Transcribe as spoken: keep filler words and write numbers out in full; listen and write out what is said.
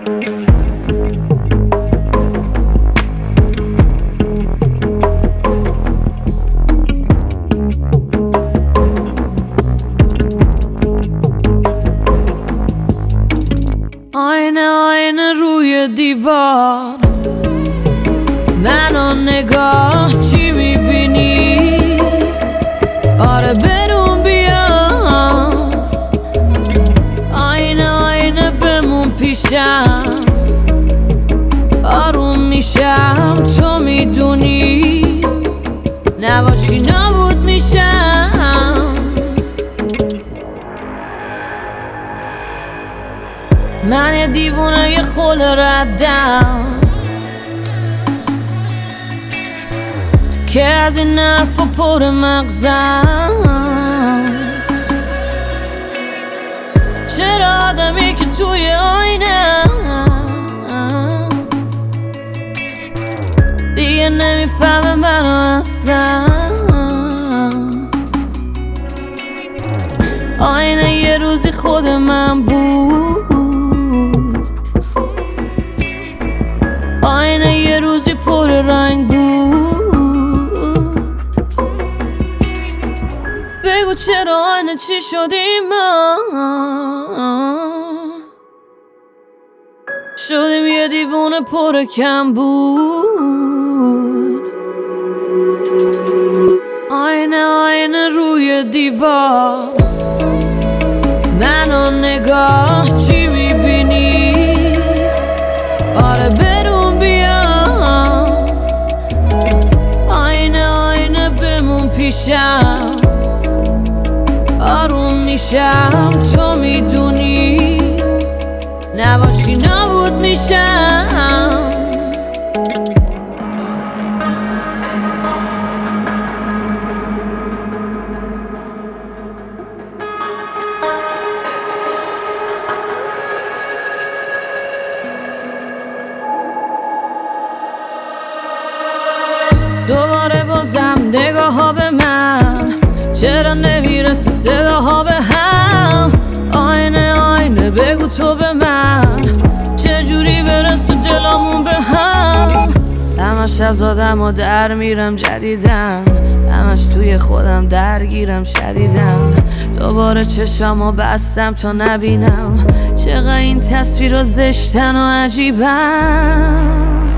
آینه آینه روی دیوار منو نگاه چی میبینی؟ آره برون بیا آینه آینه بمون پیشم آروم میشم تو میدونی نباشی نابود میشم من یه دیوونه یه خل ردم که از این حرفا پر مغزم چرا آدمی که توی آینه دیگه نمیفهمه منو اصلا آینه یه روزی خود من بود آینه یه روزی پر رنگ بود بگو چرا آینه چی شدیم ما شدیم یه دیوونه پر کم بود آینه آینه روی دیوار منو نگاه چی میبینی آره برون بیا آینه آینه بمون پیشم آروم میشم تو میدونی نباشی نابود میشم دوباره بازم نگاه ها به من چرا نمیرسه صداها به هم آینه آینه بگو تو به من چجوری برسه دلامون به هم همش از آدم و در میرم جدیدم همش توی خودم درگیرم شدیدم دوباره چشامو بستم تا نبینم چقدر این تصویر زشتن و عجیبم